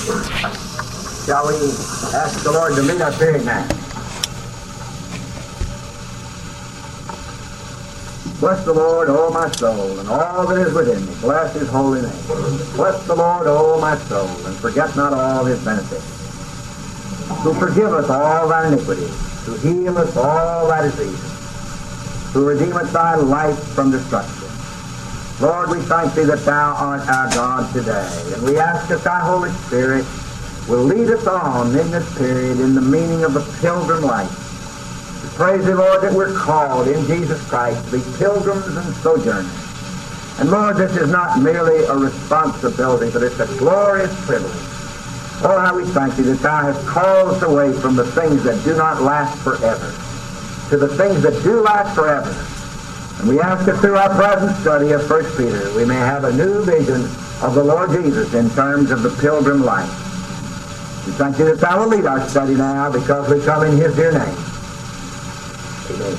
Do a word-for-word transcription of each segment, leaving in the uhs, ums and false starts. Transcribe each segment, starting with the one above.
Shall we ask the Lord to lead us here now? Bless the Lord, O my soul, and all that is within me. Bless his holy name. Bless the Lord, O my soul, and forget not all his benefits. Who forgiveth all thy iniquities, who healeth all thy diseases, who redeemeth thy life from destruction. Lord, we thank thee that thou art our God today, and we ask that thy Holy Spirit will lead us on in this period in the meaning of the pilgrim life. We praise thee, Lord, that we're called in Jesus Christ to be pilgrims and sojourners. And Lord, this is not merely a responsibility, but it's a glorious privilege. Oh, how we thank thee that thou hast called us away from the things that do not last forever to the things that do last forever. And we ask that through our present study of First Peter, we may have a new vision of the Lord Jesus in terms of the pilgrim life. We thank you that thou will lead our study now because we come in his dear name. Amen.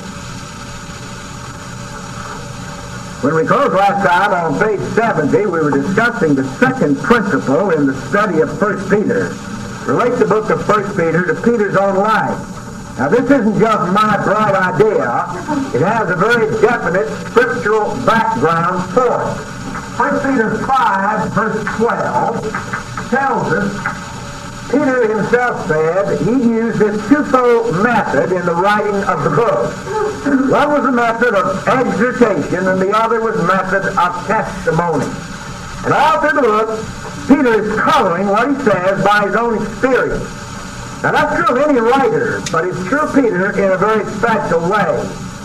When we closed last time on page seventy, we were discussing the second principle in the study of First Peter. Relate the book of First Peter to Peter's own life. Now, this isn't just my bright idea. It has a very definite scriptural background for it. First Peter five, verse twelve, tells us, Peter himself said he used this twofold method in the writing of the book. One was a method of exhortation, and the other was a method of testimony. And all through the book, Peter is coloring what he says by his own experience. Now, that's true of any writer, but it's true of Peter in a very special way.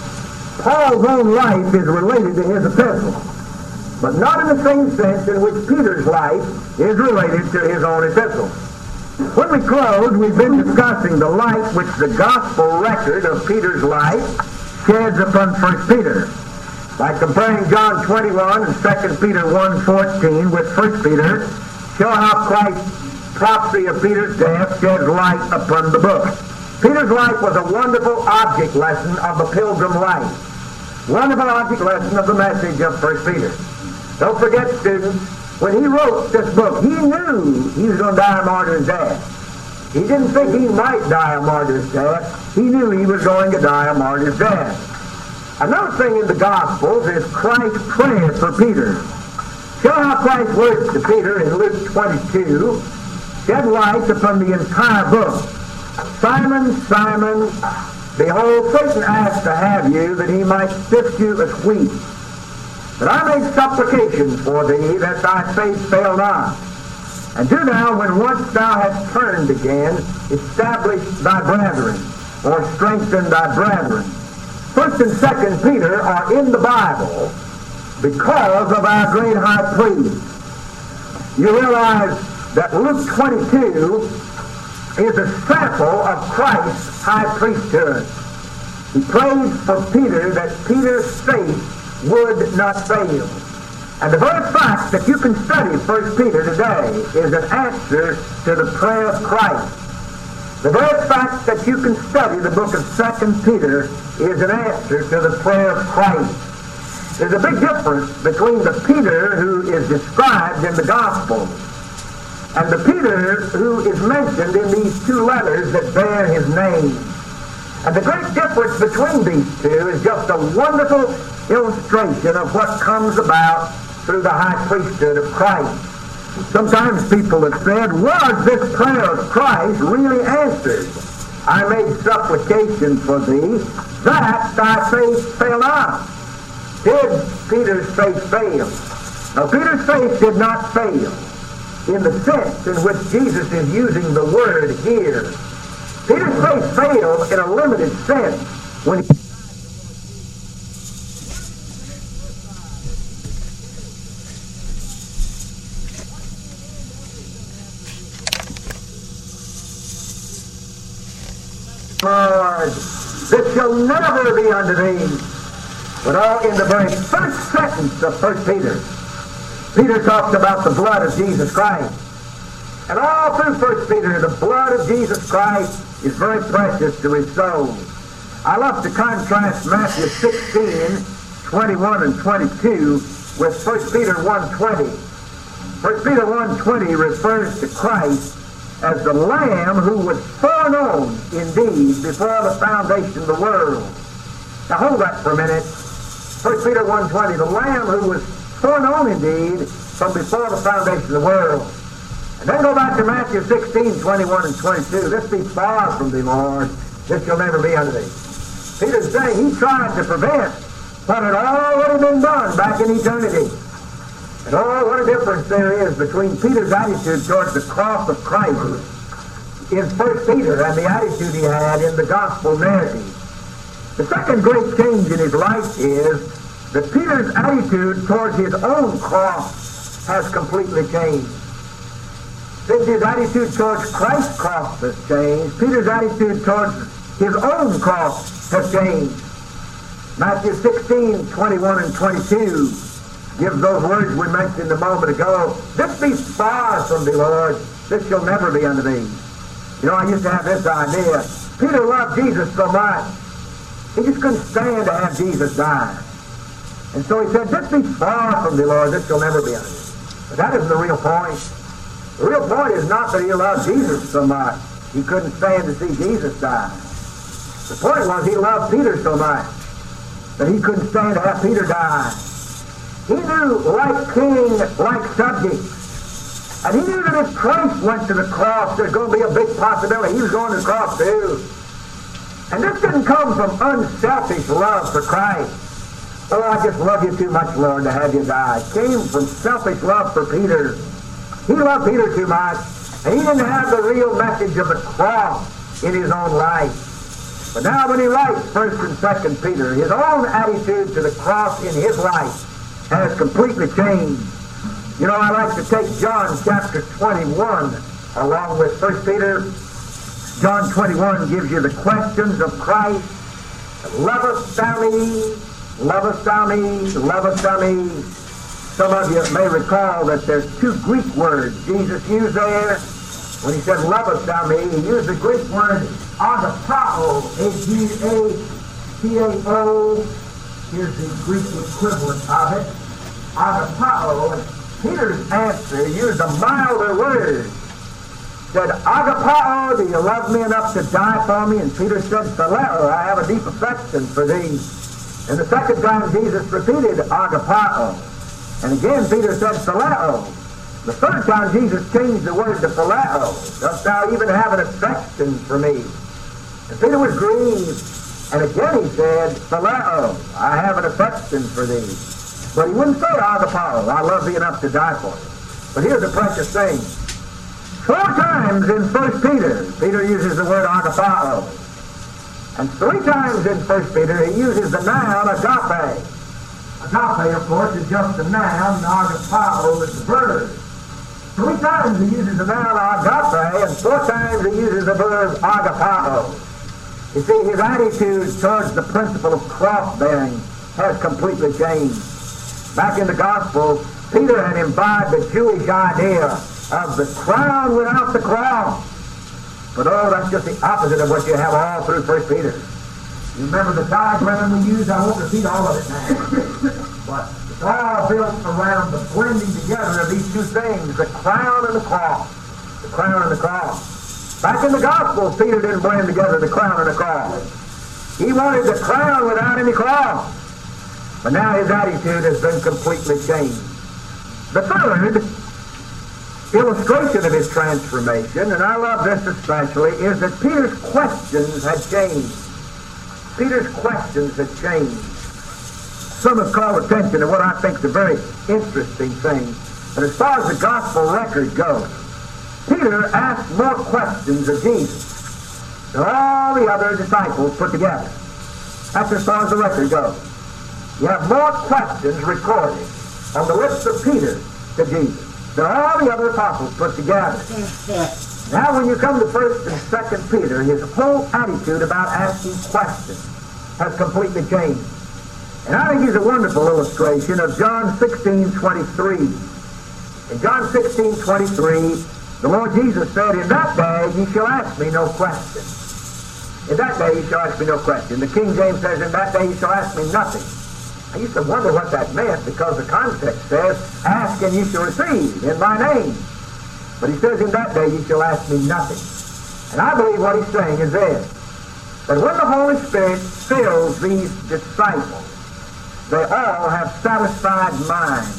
Paul's own life is related to his epistle, but not in the same sense in which Peter's life is related to his own epistle. When we closed, we've been discussing the light which the gospel record of Peter's life sheds upon First Peter. By comparing John twenty-one and Second Peter one fourteen with First Peter, show how Christ's prophecy of Peter's death sheds light upon the book. Peter's life was a wonderful object lesson of the pilgrim life. Wonderful object lesson of the message of First Peter. Don't forget, students, when he wrote this book, he knew he was going to die a martyr's death. He didn't think he might die a martyr's death. He knew he was going to die a martyr's death. Another thing in the Gospels is Christ's prayer for Peter. Show how Christ's words to Peter in Luke twenty-two shed light upon the entire book. Simon, Simon, behold, Satan asked to have you that he might sift you as wheat. But I made supplication for thee that thy faith fail not. And do thou, when once thou hast turned again, establish thy brethren, or strengthen thy brethren. First and Second Peter are in the Bible because of our great high priest. You realize that Luke twenty-two is a sample of Christ's high priesthood. He prayed for Peter that Peter's faith would not fail. And the very fact that you can study First Peter today is an answer to the prayer of Christ. The very fact that you can study the book of Second Peter is an answer to the prayer of Christ. There's a big difference between the Peter who is described in the Gospels and the Peter who is mentioned in these two letters that bear his name. And the great difference between these two is just a wonderful illustration of what comes about through the high priesthood of Christ. Sometimes people have said, was this prayer of Christ really answered? I made supplication for thee, that thy faith fail not. Did Peter's faith fail? Now, Peter's faith did not fail in the sense in which Jesus is using the word here. Peter's faith failed in a limited sense when he Lord, this shall never be unto thee. But all in the very first sentence of First Peter, Peter talks about the blood of Jesus Christ. And all through First Peter, the blood of Jesus Christ is very precious to his soul. I love to contrast Matthew sixteen, twenty-one and twenty-two with First Peter one twenty. First Peter one twenty refers to Christ as the Lamb who was foreknown indeed before the foundation of the world. Now hold that for a minute. First Peter one twenty, the Lamb who was foreknown indeed from before the foundation of the world. And then go back to Matthew sixteen, twenty-one and twenty-two. This be far from thee, Lord. This shall never be unto thee. Peter's saying he tried to prevent what had already been done back in eternity. And oh, what a difference there is between Peter's attitude towards the cross of Christ in First Peter and the attitude he had in the gospel narrative. The second great change in his life is that Peter's attitude towards his own cross has completely changed. Since his attitude towards Christ's cross has changed, Peter's attitude towards his own cross has changed. Matthew sixteen, twenty-one and twenty-two gives those words we mentioned a moment ago. This be far from thee, Lord. This shall never be unto thee. You know, I used to have this idea. Peter loved Jesus so much, he just couldn't stand to have Jesus die. And so he said, this be far from thee, Lord. This shall never be unto thee. But that isn't the real point. The real point is not that he loved Jesus so much, he couldn't stand to see Jesus die. The point was he loved Peter so much that he couldn't stand to have Peter die. He knew, like king, like subject, and he knew that if Christ went to the cross, there's going to be a big possibility he was going to the cross too. And this didn't come from unselfish love for Christ. Oh, I just love you too much, Lord, to have you die. It came from selfish love for Peter. He loved Peter too much, and he didn't have the real message of the cross in his own life. But now when he writes First and Second Peter, his own attitude to the cross in his life has completely changed. You know, I like to take John chapter twenty-one along with First Peter. John twenty-one gives you the questions of Christ. Lovest thou me? Lovest thou me? Lovest thou me? Some of you may recall that there's two Greek words Jesus used there. When he said, lovest thou me, he used the Greek word agapao, A G A P A O. Here's the Greek equivalent of it, agapao. And Peter's answer used a milder word. Said, agapao, do you love me enough to die for me? And Peter said, phileo, I have a deep affection for thee. And the second time Jesus repeated agapao. And again Peter said, phileo. The third time Jesus changed the word to phileo. Dost thou even have an affection for me? And Peter was grieved. And again he said, phileo, I have an affection for thee. But he wouldn't say agapao, I love thee enough to die for you. But here's the precious thing. Four times in First Peter, Peter uses the word agapao. And three times in First Peter, he uses the noun agape. Agape, of course, is just a noun, and agapao is the verb. Three times he uses the noun agape, and four times he uses the verb agapao. You see, his attitude towards the principle of cross-bearing has completely changed. Back in the Gospel, Peter had imbibed the Jewish idea of the crown without the cross. But oh, that's just the opposite of what you have all through First Peter. You remember the diagram we used? I won't repeat all of it now. But it's all built around the blending together of these two things, the crown and the cross. The crown and the cross. Back in the Gospels, Peter didn't blend together the crown and the cross. He wanted the crown without any cross. But now his attitude has been completely changed. The third illustration of his transformation, and I love this especially, is that Peter's questions had changed. Peter's questions had changed. Some have called attention to what I think is a very interesting thing. But as far as the gospel record goes, Peter asked more questions of Jesus than all the other disciples put together. That's as far as the record goes. You have more questions recorded on the lips of Peter to Jesus than all the other apostles put together. Now when you come to First and Second Peter, his whole attitude about asking questions has completely changed. And I think he's a wonderful illustration of John sixteen twenty-three. In John sixteen twenty-three, the Lord Jesus said, in that day ye shall ask me no question. In that day ye shall ask me no question. The King James says, in that day ye shall ask me nothing. I used to wonder what that meant because the context says, ask and you shall receive in my name. But he says, in that day you shall ask me nothing. And I believe what he's saying is this, that when the Holy Spirit fills these disciples, they all have satisfied minds.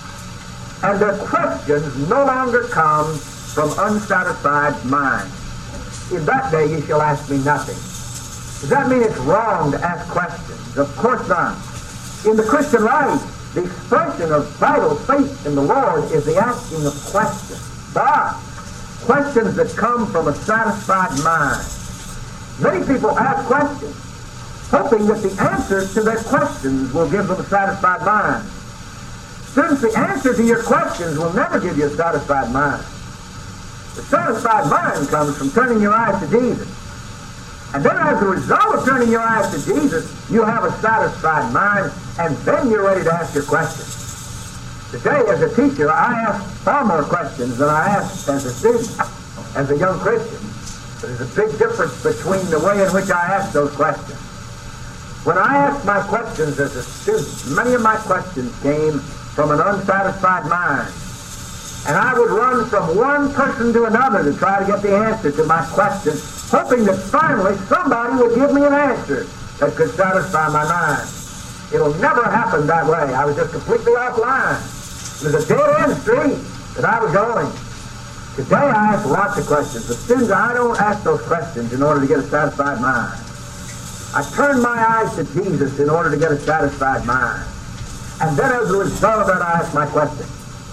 And their questions no longer come from unsatisfied minds. In that day you shall ask me nothing. Does that mean it's wrong to ask questions? Of course not. In the Christian life, the expression of vital faith in the Lord is the asking of questions. But questions that come from a satisfied mind. Many people ask questions, hoping that the answers to their questions will give them a satisfied mind. Since the answer to your questions will never give you a satisfied mind. The satisfied mind comes from turning your eyes to Jesus. And then as a result of turning your eyes to Jesus, you have a satisfied mind, and then you're ready to ask your questions. Today, as a teacher, I ask far more questions than I asked as a student, as a young Christian. There's a big difference between the way in which I ask those questions. When I asked my questions as a student, many of my questions came from an unsatisfied mind. And I would run from one person to another to try to get the answer to my question, hoping that finally somebody would give me an answer that could satisfy my mind. It'll never happen that way. I was just completely offline. It was a dead-end street that I was going. Today I ask lots of questions, but students, I don't ask those questions in order to get a satisfied mind. I turn my eyes to Jesus in order to get a satisfied mind. And then as a result of that, I ask my question.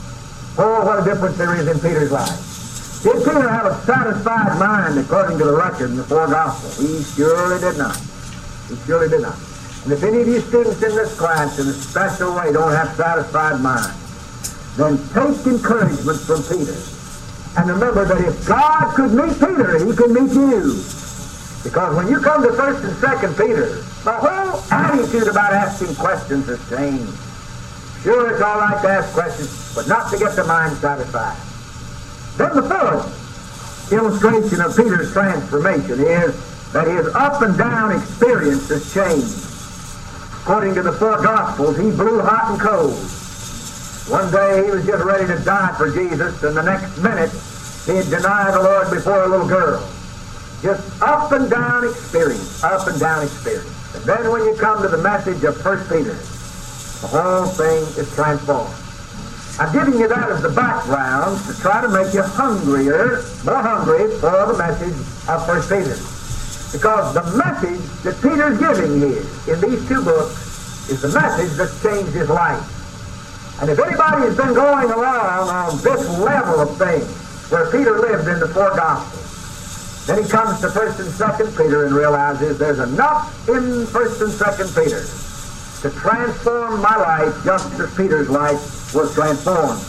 Oh, what a difference there is in Peter's life. Did Peter have a satisfied mind according to the record in the four Gospels? He surely did not. He surely did not. And if any of you students in this class in a special way don't have satisfied minds, then take encouragement from Peter. And remember that if God could meet Peter, he can meet you. Because when you come to first and second Peter, the whole attitude about asking questions has changed. Sure, it's all right to ask questions, but not to get the mind satisfied. Then the fourth illustration of Peter's transformation is that his up and down experience has changed. According to the four Gospels, he blew hot and cold. One day he was just ready to die for Jesus, and the next minute he'd deny the Lord before a little girl. Just up and down experience, up and down experience. And then when you come to the message of First Peter, the whole thing is transformed. I'm giving you that as the background to try to make you hungrier, more hungry for the message of First Peter. Because the message that Peter's giving here in these two books is the message that's changed his life. And if anybody has been going along on this level of things, where Peter lived in the four Gospels, then he comes to First and Second Peter and realizes there's enough in First and Second Peter to transform my life just as Peter's life was transformed.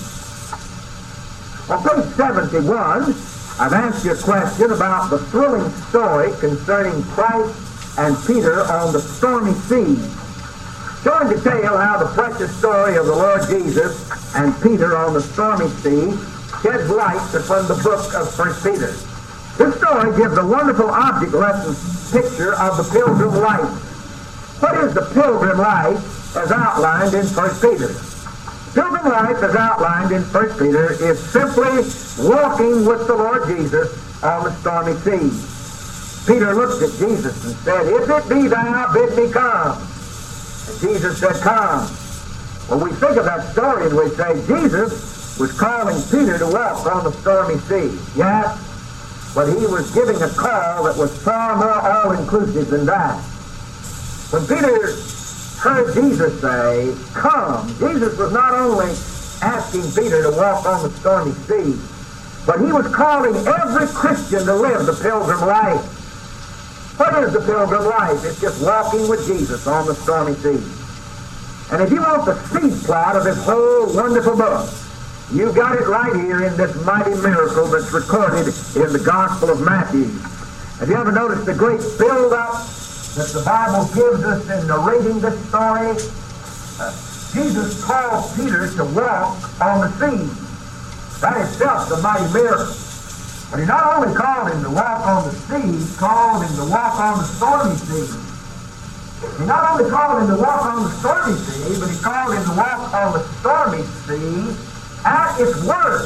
On page seventy-one, I've asked you a question about the thrilling story concerning Christ and Peter on the stormy sea. Showing to tell how the precious story of the Lord Jesus and Peter on the stormy sea sheds light upon the book of First Peter. This story gives a wonderful object lesson picture of the pilgrim life. What is the pilgrim life as outlined in First Peter? Pilgrim life as outlined in First Peter is simply walking with the Lord Jesus on the stormy sea. Peter looked at Jesus and said, "If it be thou, bid me come." And Jesus said, "Come." When we think of that story and we say Jesus was calling Peter to walk on the stormy sea. Yes, but he was giving a call that was far more all-inclusive than that. When Peter heard Jesus say, "Come," Jesus was not only asking Peter to walk on the stormy sea, but he was calling every Christian to live the pilgrim life. What is the pilgrim life? It's just walking with Jesus on the stormy sea. And if you want the seed plot of his whole wonderful book, you got it right here in this mighty miracle that's recorded in the Gospel of Matthew. Have you ever noticed the great build-up that the Bible gives us in narrating this story? Uh, Jesus called Peter to walk on the sea. That itself is a mighty miracle. But he not only called him to walk on the sea, he called him to walk on the stormy sea. He not only called him to walk on the stormy sea, but he called him to walk on the stormy sea at its word,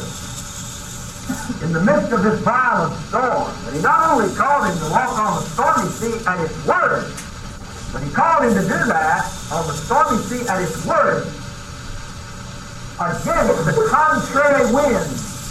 in the midst of this violent storm. And he not only called him to walk on the stormy sea at its word, but he called him to do that on the stormy sea at its word against the contrary wind.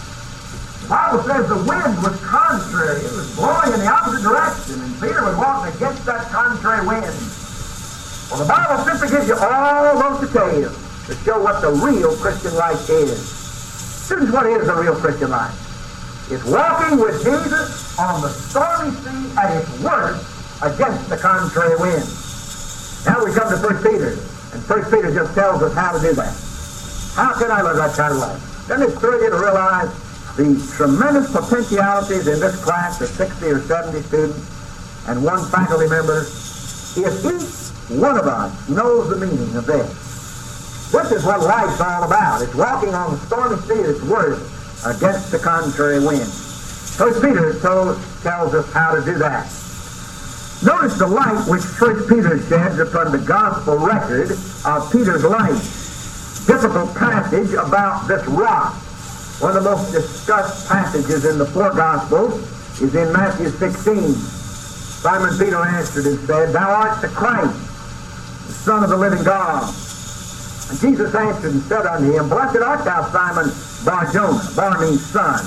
The Bible says the wind was contrary. It was blowing in the opposite direction, and Peter was walking against that contrary wind. Well, the Bible simply gives you all those details to show what the real Christian life is. This is what is the real Christian life. It's walking with Jesus on the stormy sea at its worst against the contrary wind. Now we come to First Peter, and First Peter just tells us how to do that. How can I live that kind of life? Then it's through you to realize the tremendous potentialities in this class of sixty or seventy students and one faculty member. If each one of us knows the meaning of this, this is what life's all about. It's walking on the stormy sea at its worst against the contrary wind. First Peter told, tells us how to do that. Notice the light which First Peter sheds upon the gospel record of Peter's life. Difficult passage about this rock. One of the most discussed passages in the four Gospels is in Matthew sixteen. Simon Peter answered and said, Thou art the Christ, the Son of the living God. And Jesus answered and said unto him, Blessed art thou, Simon Bar-Jonah. Bar means son.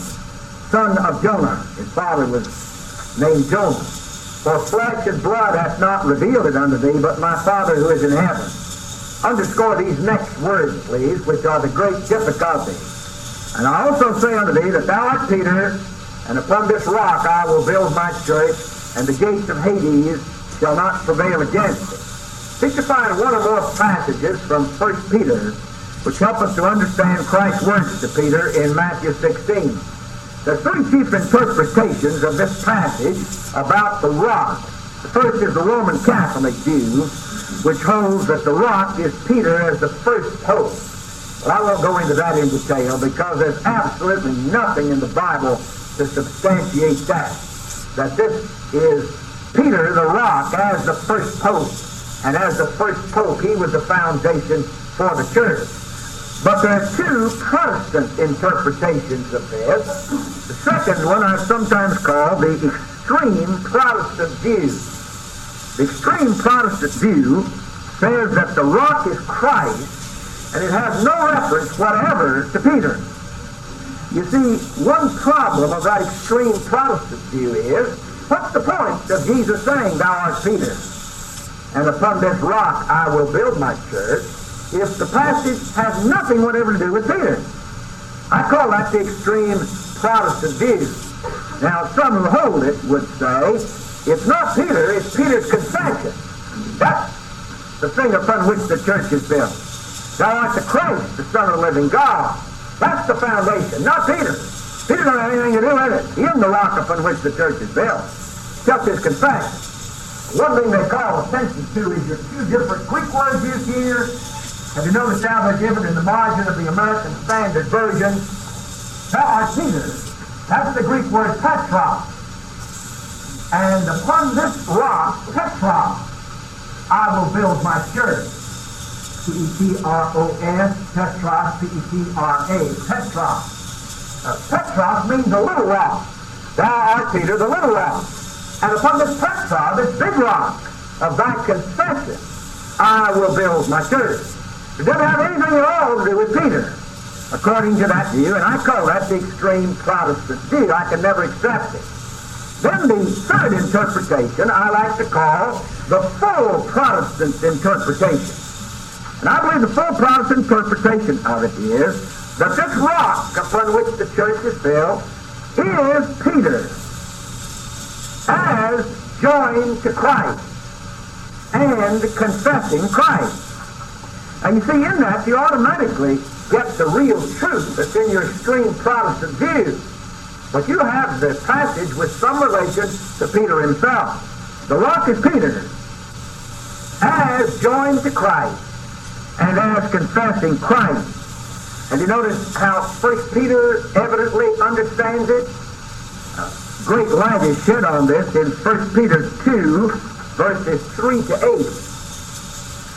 Son of Jonah. His father was named Jonah. For flesh and blood hath not revealed it unto thee, but my Father who is in heaven. Underscore these next words, please, which are the great difficulty. And I also say unto thee that thou art Peter, and upon this rock I will build my church, and the gates of Hades shall not prevail against it. Seek to find one or more passages from First Peter which help us to understand Christ's words to Peter in Matthew sixteen. There are three chief interpretations of this passage about the rock. The first is the Roman Catholic view, which holds that the rock is Peter as the first pope. But I won't go into that in detail because there's absolutely nothing in the Bible to substantiate that. That this is Peter the rock as the first pope. And as the first pope, he was the foundation for the church. But there are two Protestant interpretations of this. The second one I sometimes call the extreme Protestant view. The extreme Protestant view says that the rock is Christ, and it has no reference whatever to Peter. You see, one problem of that extreme Protestant view is, what's the point of Jesus saying, Thou art Peter, and upon this rock I will build my church, if the passage has nothing whatever to do with Peter? I call that the extreme Protestant view. Now, some who hold it would say, it's not Peter, it's Peter's confession. That's the thing upon which the church is built. Thou art the Christ, the Son of the living God. That's the foundation, not Peter. Peter don't have anything to do with it. He isn't the rock upon which the church is built. Just his confession. One thing they call attention to is your two different Greek words used here. Have you noticed how they're given in the margin of the American Standard Version? Thou art Peter. That's the Greek word Petros. And upon this rock, Petros, I will build my church. P E T R O S, Petros, P E T R A, Petros. Uh, Petros means a little rock. Thou art Peter, the little rock. And upon this Petros, this big rock of thy confession, I will build my church. It doesn't have anything at all to do with Peter, according to that view, and I call that the extreme Protestant view. I can never accept it. Then the third interpretation I like to call the full Protestant interpretation. And I believe the full Protestant interpretation of it is that this rock upon which the church is built is Peter, as joined to Christ and confessing Christ. And you see, in that, you automatically get the real truth that's in your extreme Protestant view. But you have the passage with some relation to Peter himself. The rock is Peter, as joined to Christ and as confessing Christ. And you notice how First Peter evidently understands it? Uh, great light is shed on this in First Peter two, verses three to eight.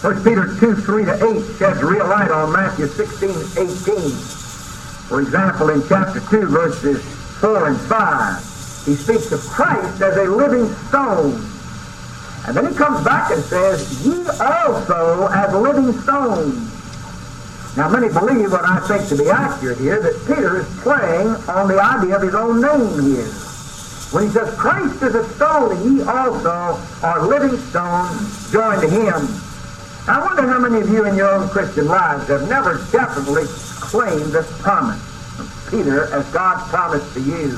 First Peter two, three to eight sheds real light on Matthew sixteen, eighteen. For example, in chapter two, verses four and five, he speaks of Christ as a living stone. And then he comes back and says, ye also as living stones. Now, many believe what I think to be accurate here, that Peter is playing on the idea of his own name here. When he says, Christ is a stone, and ye also are living stones joined to him. I wonder how many of you in your own Christian lives have never definitely claimed this promise of Peter as God's promise to you.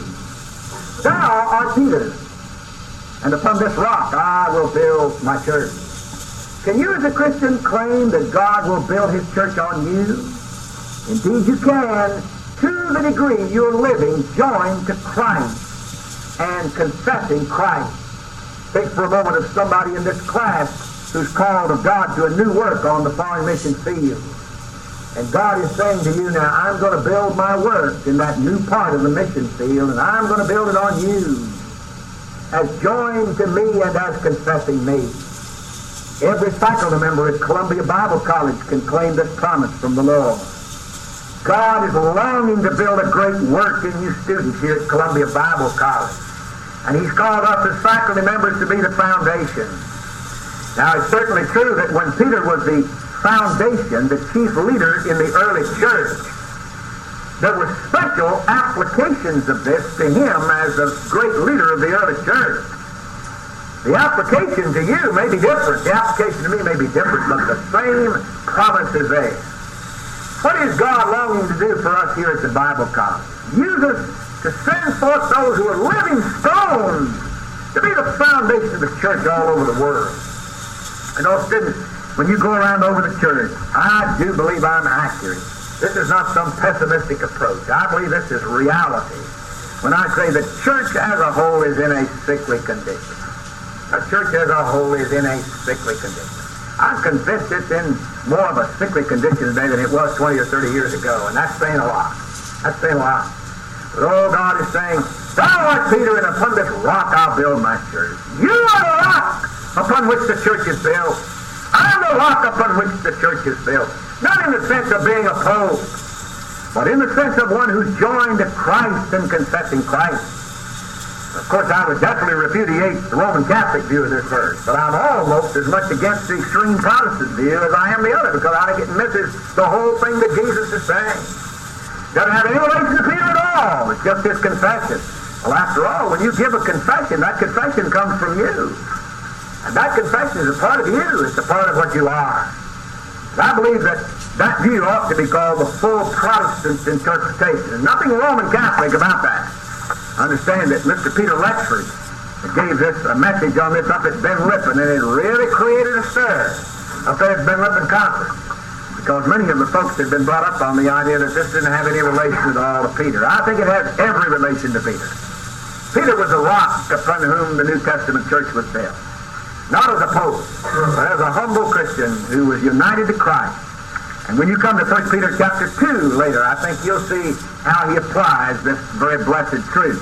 Thou art Peter, and upon this rock I will build my church. Can you as a Christian claim that God will build his church on you? Indeed you can, to the degree you're living joined to Christ and confessing Christ. Think for a moment of somebody in this class who's called of God to a new work on the foreign mission field. And God is saying to you now, I'm going to build my work in that new part of the mission field, and I'm going to build it on you as joined to me and as confessing me. Every faculty member at Columbia Bible College can claim this promise from the Lord. God is longing to build a great work in you students here at Columbia Bible College. And he's called us as faculty members to be the foundation. Now, it's certainly true that when Peter was the foundation, the chief leader in the early church, there were special applications of this to him as the great leader of the early church. The application to you may be different. The application to me may be different, but the same promise is there. What is God longing to do for us here at the Bible College? Use us to send forth those who are living stones to be the foundation of the church all over the world. And those students, when you go around over the church, I do believe I'm accurate. This is not some pessimistic approach. I believe this is reality. When I say the church as a whole is in a sickly condition. The church as a whole is in a sickly condition. I'm convinced it's in more of a sickly condition today than it was twenty or thirty years ago, and that's saying a lot. That's saying a lot. But oh, God is saying, thou art Peter, and upon this rock I'll build my church. You are the rock upon which the church is built. I'm the rock upon which the church is built. Not in the sense of being opposed, but in the sense of one who's joined to Christ and confessing Christ. Of course, I would definitely repudiate the Roman Catholic view of this verse, but I'm almost as much against the extreme Protestant view as I am the other, because I think it misses the whole thing that Jesus is saying. Doesn't have any relation to Peter at all. It's just his confession. Well, after all, when you give a confession, that confession comes from you. And that confession is a part of you. It's a part of what you are. And I believe that that view ought to be called the full Protestant interpretation. And nothing Roman Catholic about that. I understand that Mister Peter Lexford gave this a message on this up at Ben Lippen, and it really created a stir up there at Ben Lippen Conference, because many of the folks had been brought up on the idea that this didn't have any relation at all to Peter. I think it has every relation to Peter. Peter was a rock upon whom the New Testament church was built. Not as a pope, but as a humble Christian who was united to Christ. And when you come to First Peter chapter two later, I think you'll see how he applies this very blessed truth.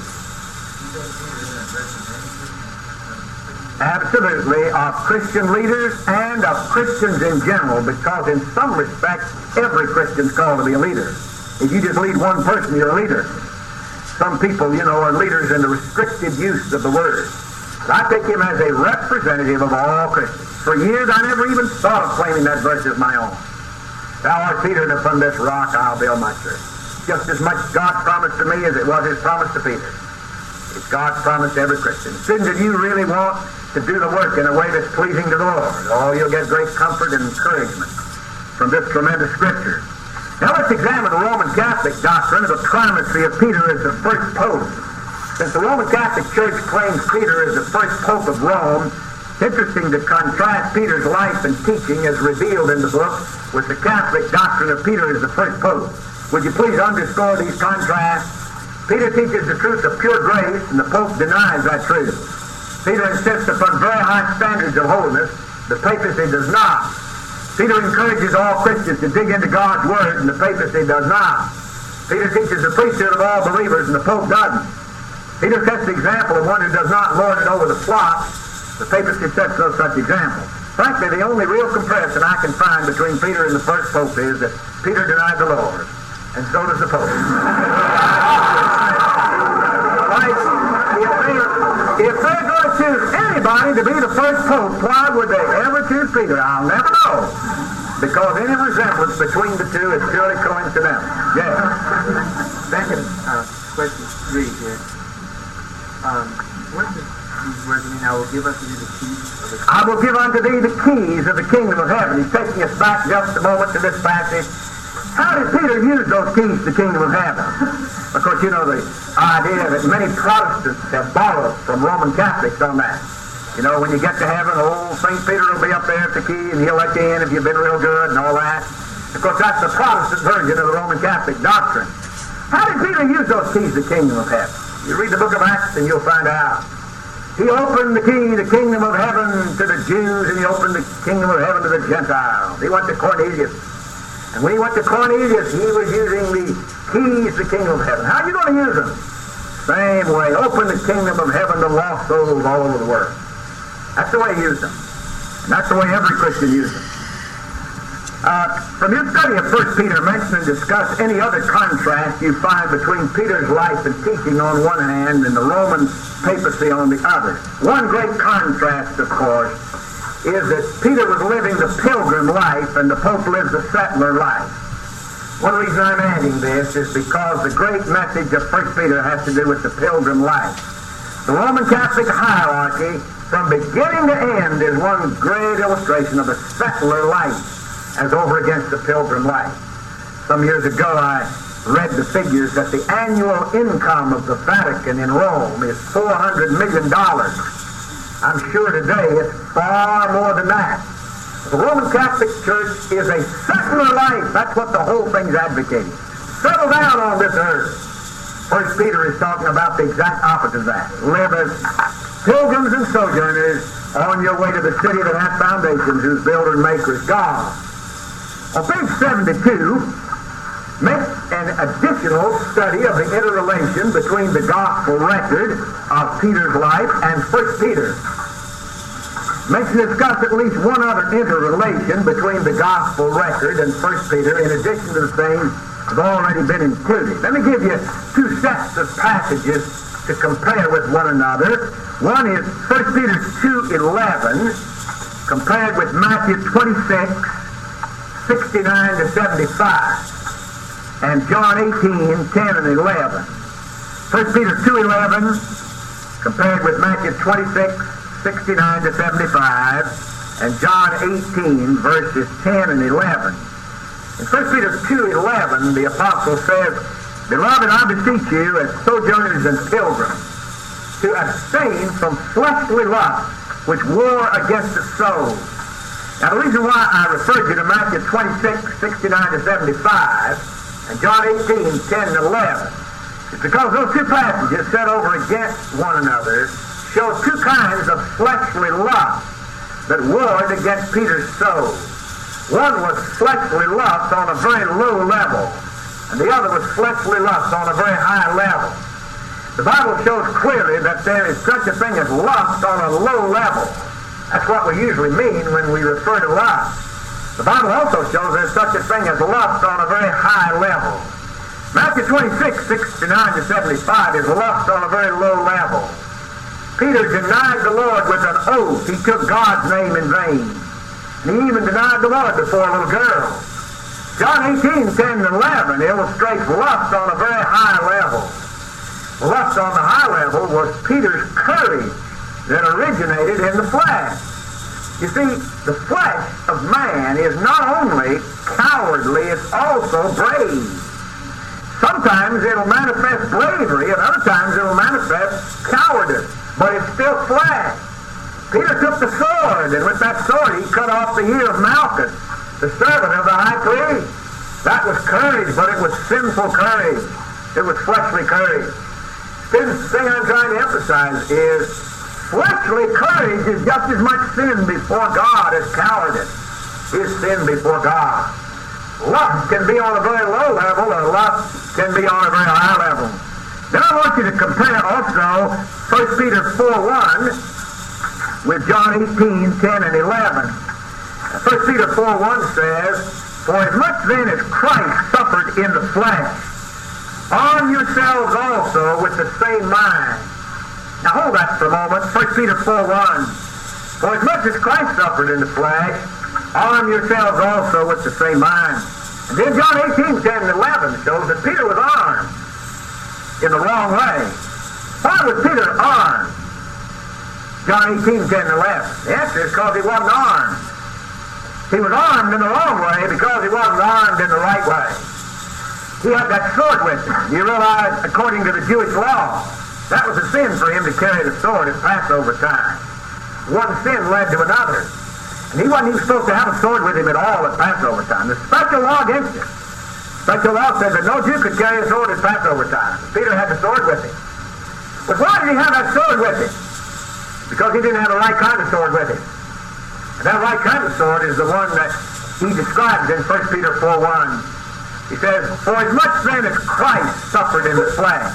Absolutely, of Christian leaders and of Christians in general, because in some respects, every Christian's called to be a leader. If you just lead one person, you're a leader. Some people, you know, are leaders in the restricted use of the word. I take him as a representative of all Christians. For years, I never even thought of claiming that verse as my own. Thou art Peter, and upon this rock I'll build my church. Just as much God's promise to me as it was his promise to Peter. It's God's promise to every Christian. Students, if you really want to do the work in a way that's pleasing to the Lord, oh, you'll get great comfort and encouragement from this tremendous scripture. Now let's examine the Roman Catholic doctrine of the primacy of Peter as the first pope. Since the Roman Catholic Church claims Peter as the first pope of Rome, it's interesting to contrast Peter's life and teaching as revealed in the book with the Catholic doctrine of Peter as the first pope. Would you please underscore these contrasts? Peter teaches the truth of pure grace, and the Pope denies that truth. Peter insists upon very high standards of holiness. The papacy does not. Peter encourages all Christians to dig into God's Word, and the papacy does not. Peter teaches the priesthood of all believers, and the Pope doesn't. Peter sets the example of one who does not lord it over the flock. The papacy sets no such example. Frankly, the only real comparison I can find between Peter and the first pope is that Peter denied the Lord, and so does the pope. Like, if they're, if they're going to choose anybody to be the first pope, why would they ever choose Peter? I'll never know. Because any resemblance between the two is purely coincidental. Yes. Second uh, question three here. Um, what does these words mean? I will give unto you the keys of the kingdom. I will give unto thee the keys of the kingdom of heaven. He's taking us back just a moment to this passage. How did Peter use those keys to the kingdom of heaven? Of course, you know the idea that many Protestants have borrowed from Roman Catholics on that. You know, when you get to heaven, old Saint Peter will be up there at the key, and he'll let you in if you've been real good and all that. Of course, that's the Protestant version of the Roman Catholic doctrine. How did Peter use those keys to the kingdom of heaven? You read the book of Acts, and you'll find out. He opened the key, the kingdom of heaven, to the Jews, and he opened the kingdom of heaven to the Gentiles. He went to Cornelius. And when he went to Cornelius, he was using the keys to the kingdom of heaven. How are you going to use them? Same way. Open the kingdom of heaven to lost souls all over the world. That's the way he used them. And that's the way every Christian used them. Uh, from your study of First Peter, mention and discuss any other contrast you find between Peter's life and teaching on one hand and the Roman papacy on the other. One great contrast, of course, is that Peter was living the pilgrim life and the Pope lives the settler life. One reason I'm adding this is because the great message of First Peter has to do with the pilgrim life. The Roman Catholic hierarchy, from beginning to end, is one great illustration of the settler life as over against the pilgrim life. Some years ago I read the figures that the annual income of the Vatican in Rome is four hundred million dollars. I'm sure today it's far more than that. The Roman Catholic Church is a settler life. That's what the whole thing's advocating. Settle down on this earth. First Peter is talking about the exact opposite of that. Live as pilgrims and sojourners on your way to the city that has foundations, whose builder and maker is God. On page seventy-two, make an additional study of the interrelation between the gospel record of Peter's life and First Peter. Mention and discuss at least one other interrelation between the gospel record and First Peter, in addition to the things that have already been included. Let me give you two sets of passages to compare with one another. One is First Peter two eleven, compared with Matthew twenty-six, sixty-nine to seventy-five, and John eighteen, ten and eleven. First Peter two eleven, compared with Matthew twenty-six, sixty-nine to seventy-five, and John eighteen, verses ten and eleven. In First Peter two eleven, the apostle says, "Beloved, I beseech you, as sojourners and pilgrims, to abstain from fleshly lusts, which war against the soul." Now, the reason why I referred you to Matthew twenty-six, sixty-nine to seventy-five, and John eighteen, ten and eleven, is because those two passages set over against one another show two kinds of fleshly lust that warred against Peter's soul. One was fleshly lust on a very low level, and the other was fleshly lust on a very high level. The Bible shows clearly that there is such a thing as lust on a low level. That's what we usually mean when we refer to lust. The Bible also shows there's such a thing as lust on a very high level. Matthew twenty-six, sixty-nine to seventy-five is lust on a very low level. Peter denied the Lord with an oath. He took God's name in vain. And he even denied the Lord before a little girl. John eighteen, ten and eleven illustrates lust on a very high level. Lust on the high level was Peter's courage that originated in the flesh. You see, the flesh of man is not only cowardly, it's also brave. Sometimes it'll manifest bravery, and other times it'll manifest cowardice, but it's still flesh. Peter took the sword, and with that sword he cut off the ear of Malchus, the servant of the high priest. That was courage, but it was sinful courage. It was fleshly courage. The thing I'm trying to emphasize is fleshly courage is just as much sin before God as cowardice is sin before God. Lust can be on a very low level, and lust can be on a very high level. Then I want you to compare also First Peter four one with John eighteen, ten and eleven. First Peter four one says, "For as much then as Christ suffered in the flesh, arm yourselves also with the same mind." Now hold that for a moment. First Peter four one. "For as much as Christ suffered in the flesh, arm yourselves also with the same mind." And then John eighteen ten and eleven shows that Peter was armed in the wrong way. Why was Peter armed? John eighteen ten and eleven. The answer is because he wasn't armed. He was armed in the wrong way because he wasn't armed in the right way. He had that sword with him. You realize, according to the Jewish law, that was a sin for him to carry the sword at Passover time. One sin led to another. And he wasn't even supposed to have a sword with him at all at Passover time. The special law against it. Special law said that no Jew could carry a sword at Passover time. Peter had the sword with him. But why did he have that sword with him? Because he didn't have the right kind of sword with him. And that right kind of sword is the one that he describes in First Peter four one. He says, "For as much then as Christ suffered in the flesh,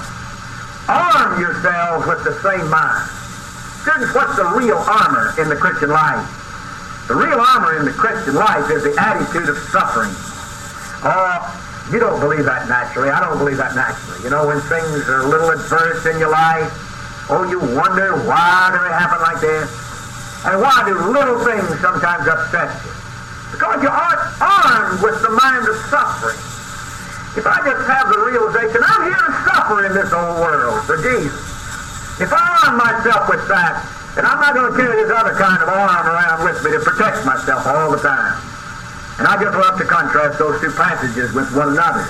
arm yourselves with the same mind." Students, what's the real armor in the Christian life? The real armor in the Christian life is the attitude of suffering. Oh, you don't believe that naturally. I don't believe that naturally. You know, when things are a little adverse in your life, oh, you wonder, why do it happen like this? And why do little things sometimes upset you? Because you aren't armed with the mind of suffering. If I just have the realization, I'm here to suffer in this old world for Jesus. If I arm myself with that, then I'm not going to carry this other kind of arm around with me to protect myself all the time. And I just love to contrast those two passages with one another.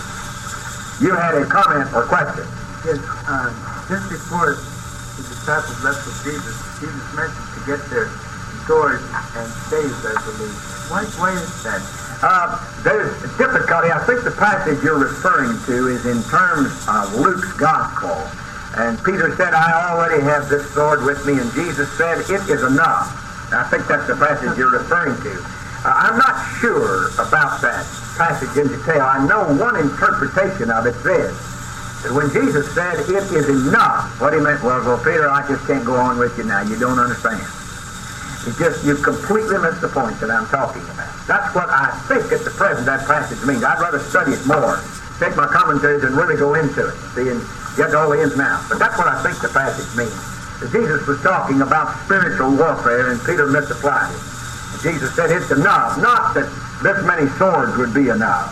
You had a comment or question. Yes, uh, just before the disciples left with Jesus, Jesus mentioned to get their swords and staves, I believe. Why, why is that? Uh, there's difficulty. I think the passage you're referring to is in terms of Luke's gospel. And Peter said, "I already have this sword with me," and Jesus said, "It is enough." I think that's the passage you're referring to. Uh, I'm not sure about that passage in detail. I know one interpretation of it this, that when Jesus said, "It is enough," what he meant was, "Well, Peter, I just can't go on with you now. You don't understand. It's just, you completely missed the point that I'm talking about." That's what I think at the present that passage means. I'd rather study it more, take my commentaries and really go into it, see, and get all the ins and outs. But that's what I think the passage means. That Jesus was talking about spiritual warfare, and Peter misapplied it. And Jesus said, "It's enough." Not that this many swords would be enough,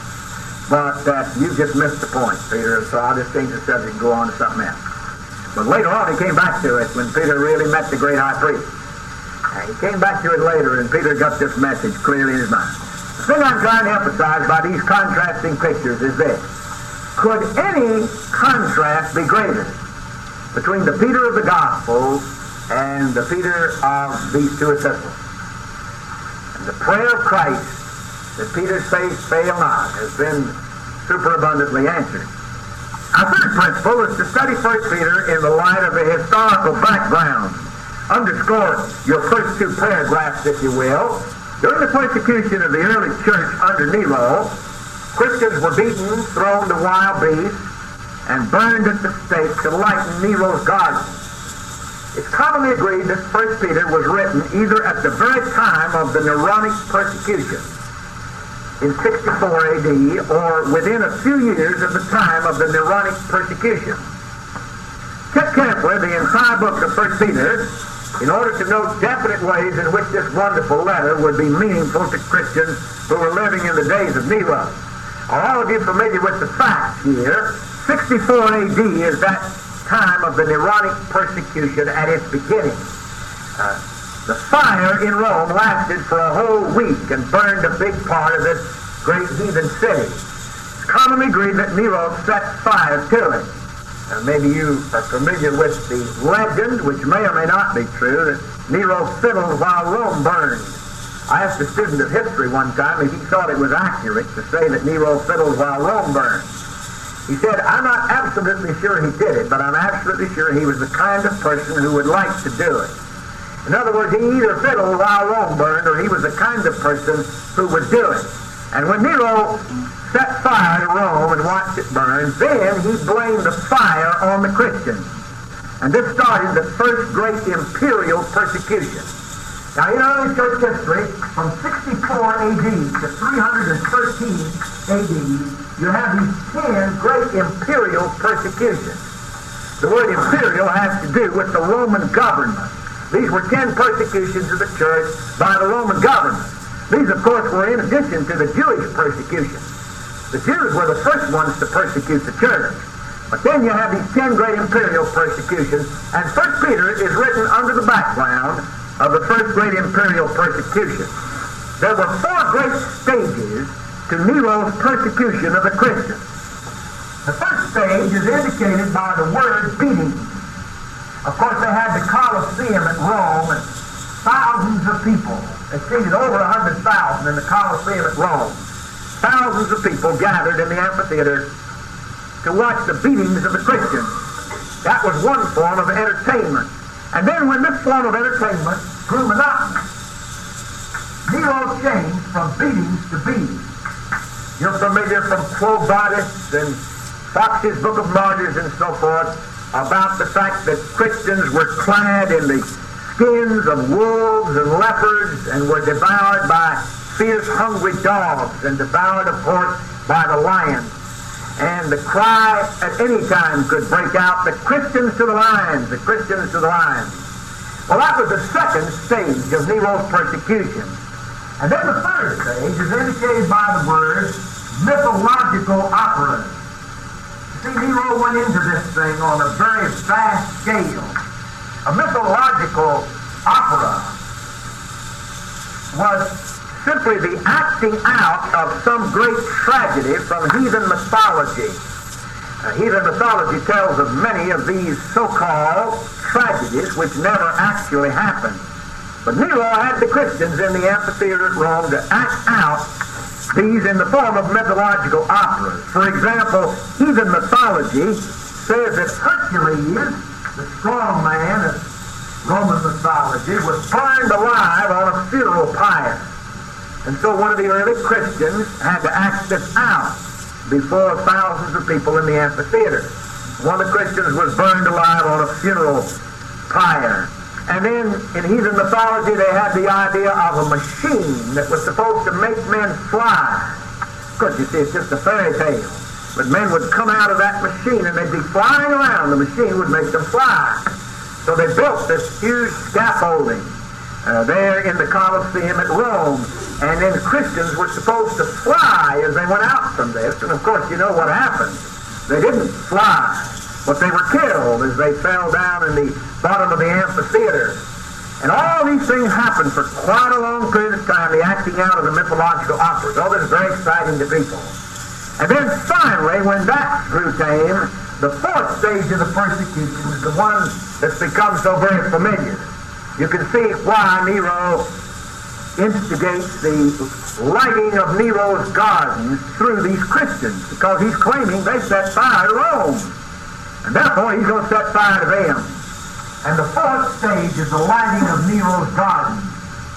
but that you just missed the point, Peter. So I'll just change the subject and go on to something else. But later on, he came back to it when Peter really met the great high priest. And he came back to it later, and Peter got this message clearly in his mind. The thing I'm trying to emphasize by these contrasting pictures is this. Could any contrast be greater between the Peter of the Gospels and the Peter of these two epistles? And the prayer of Christ that Peter's faith fail not has been superabundantly answered. Our third principle is to study First Peter in the light of a historical background. Underscore your first two paragraphs, if you will. During the persecution of the early church under Nero, Christians were beaten, thrown to wild beasts, and burned at the stake to lighten Nero's garden. It's commonly agreed that First Peter was written either at the very time of the Neronic persecution, in sixty-four A D, or within a few years of the time of the Neronic persecution. Check carefully the entire book of First Peter in order to note definite ways in which this wonderful letter would be meaningful to Christians who were living in the days of Nero. Are all of you familiar with the facts here? sixty-four A D is that time of the Neronic persecution at its beginning. Uh, the fire in Rome lasted for a whole week and burned a big part of this great heathen city. It's commonly agreed that Nero set fire to it. Uh, maybe you are familiar with the legend, which may or may not be true, that Nero fiddled while Rome burned. I asked a student of history one time if he thought it was accurate to say that Nero fiddled while Rome burned. He said, "I'm not absolutely sure he did it, but I'm absolutely sure he was the kind of person who would like to do it." In other words, he either fiddled while Rome burned, or he was the kind of person who would do it. And when Nero set fire to Rome and watched it burn, then he blamed the fire on the Christians. And this started the first great imperial persecution. Now, in early church history, from sixty-four A D to three hundred thirteen A D, you have these ten great imperial persecutions. The word imperial has to do with the Roman government. These were ten persecutions of the church by the Roman government. These, of course, were in addition to the Jewish persecution. The Jews were the first ones to persecute the church. But then you have these ten great imperial persecutions, and First Peter is written under the background of the first great imperial persecution. There were four great stages to Nero's persecution of the Christians. The first stage is indicated by the word beating. Of course, they had the Colosseum at Rome, and thousands of people, exceeded over one hundred thousand in the Colosseum at Rome. Thousands of people gathered in the amphitheater to watch the beatings of the Christians. That was one form of entertainment. And then when this form of entertainment grew monotonous, Nero changed from beatings to beatings. You're familiar from Quo Vadis and Fox's Book of Martyrs and so forth about the fact that Christians were clad in the skins of wolves and leopards and were devoured by fierce, hungry dogs and devoured, of course, by the lions. And the cry at any time could break out, the Christians to the lions, the Christians to the lions. Well, that was the second stage of Nero's persecution. And then the third stage is indicated by the word mythological operas. You see, Nero went into this thing on a very vast scale. A mythological opera was simply the acting out of some great tragedy from heathen mythology. Uh, heathen mythology tells of many of these so-called tragedies which never actually happened. But Nero had the Christians in the amphitheater at Rome to act out these in the form of mythological operas. For example, heathen mythology says that Hercules, the strong man of Roman mythology, was burned alive on a funeral pyre. And so one of the early Christians had to act this out before thousands of people in the amphitheater. One of the Christians was burned alive on a funeral pyre. And then in heathen mythology they had the idea of a machine that was supposed to make men fly. Of course, you see, it's just a fairy tale. But men would come out of that machine and they'd be flying around. The machine would make them fly. So they built this huge scaffolding Uh, there in the Colosseum at Rome. And then Christians were supposed to fly as they went out from this. And of course, you know what happened. They didn't fly, but they were killed as they fell down in the bottom of the amphitheater. And all these things happened for quite a long period of time, the acting out of the mythological operas. Oh, this is very exciting to people. And then finally, when that grew tame, the fourth stage of the persecution is the one that's become so very familiar. You can see why Nero instigates the lighting of Nero's gardens through these Christians, because he's claiming they set fire to Rome. And therefore he's going to set fire to them. And the fourth stage is the lighting of Nero's gardens.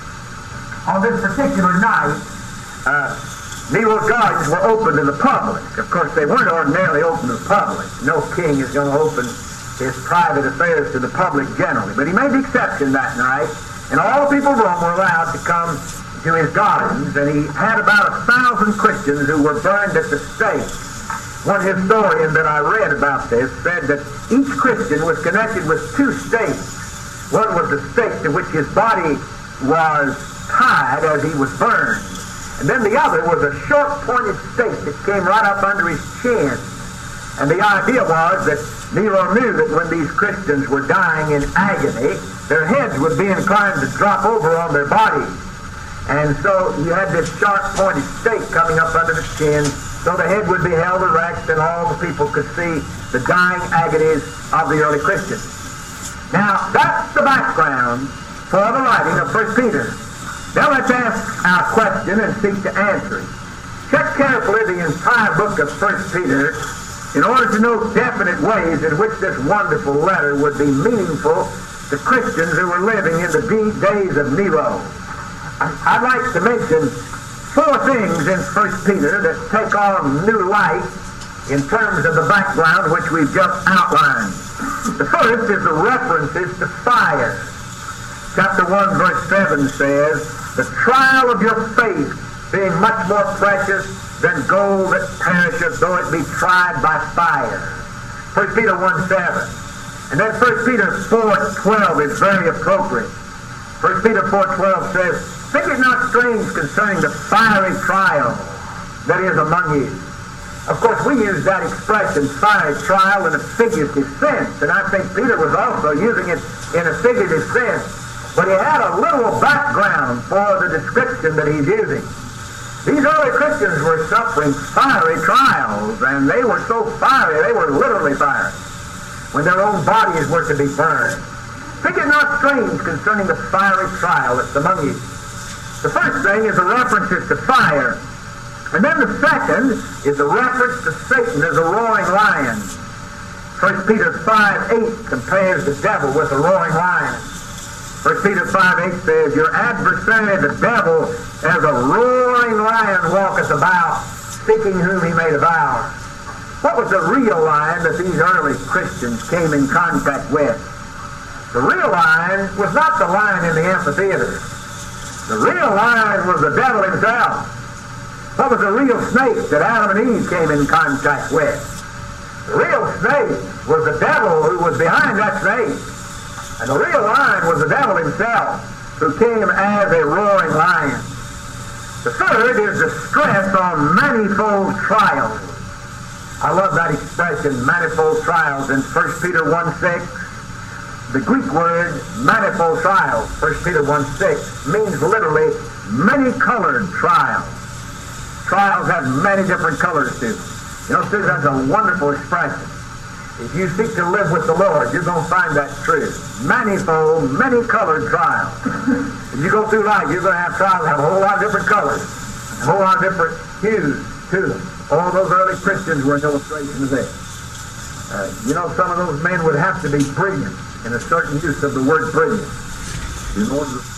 On this particular night, uh, Nero's gardens were open to the public. Of course, they weren't ordinarily open to the public. No king is going to open his private affairs to the public generally. But he made the exception that night, and all the people of Rome were allowed to come to his gardens, and he had about a thousand Christians who were burned at the stake. One historian that I read about this said that each Christian was connected with two stakes. One was the stake to which his body was tied as he was burned, and then the other was a short pointed stake that came right up under his chin. And the idea was that Nero knew that when these Christians were dying in agony, their heads would be inclined to drop over on their bodies. And so you had this sharp-pointed stake coming up under the chin, so the head would be held erect and all the people could see the dying agonies of the early Christians. Now, that's the background for the writing of First Peter. Now let's ask our question and seek to answer it. Check carefully the entire book of First Peter in order to know definite ways in which this wonderful letter would be meaningful to Christians who were living in the days of Nero. I'd like to mention four things in First Peter that take on new light in terms of the background which we've just outlined. The first is the references to fire. chapter one, verse seven says, the trial of your faith being much more precious than gold that perisheth, though it be tried by fire. First Peter one seven. And then First Peter four twelve is very appropriate. First Peter four twelve says, think it not strange concerning the fiery trial that is among you. Of course, we use that expression, fiery trial, in a figurative sense, and I think Peter was also using it in a figurative sense, but he had a little background for the description that he's using. These early Christians were suffering fiery trials, and they were so fiery, they were literally fiery, when their own bodies were to be burned. Think it not strange concerning the fiery trial that's among you. The first thing is the references to fire. And then the second is the reference to Satan as a roaring lion. First Peter five eight compares the devil with a roaring lion. First Peter five eight says, your adversary, the devil, as a roaring lion walketh about, seeking whom he may devour. What was the real lion that these early Christians came in contact with? The real lion was not the lion in the amphitheater. The real lion was the devil himself. What was the real snake that Adam and Eve came in contact with? The real snake was the devil who was behind that snake. And the real lion was the devil himself, who came as a roaring lion. The third is the stress on manifold trials. I love that expression, manifold trials, in First Peter one six. The Greek word manifold trials, First Peter one six, means literally many-colored trials. Trials have many different colors to them. You know, Sue, that's a wonderful expression. If you seek to live with the Lord, you're going to find that true. Manifold, many-colored trials. If you go through life, you're going to have trials that have a whole lot of different colors, a whole lot of different hues to them. All those early Christians were an illustration of this. Uh, you know, some of those men would have to be brilliant in a certain use of the word brilliant in order to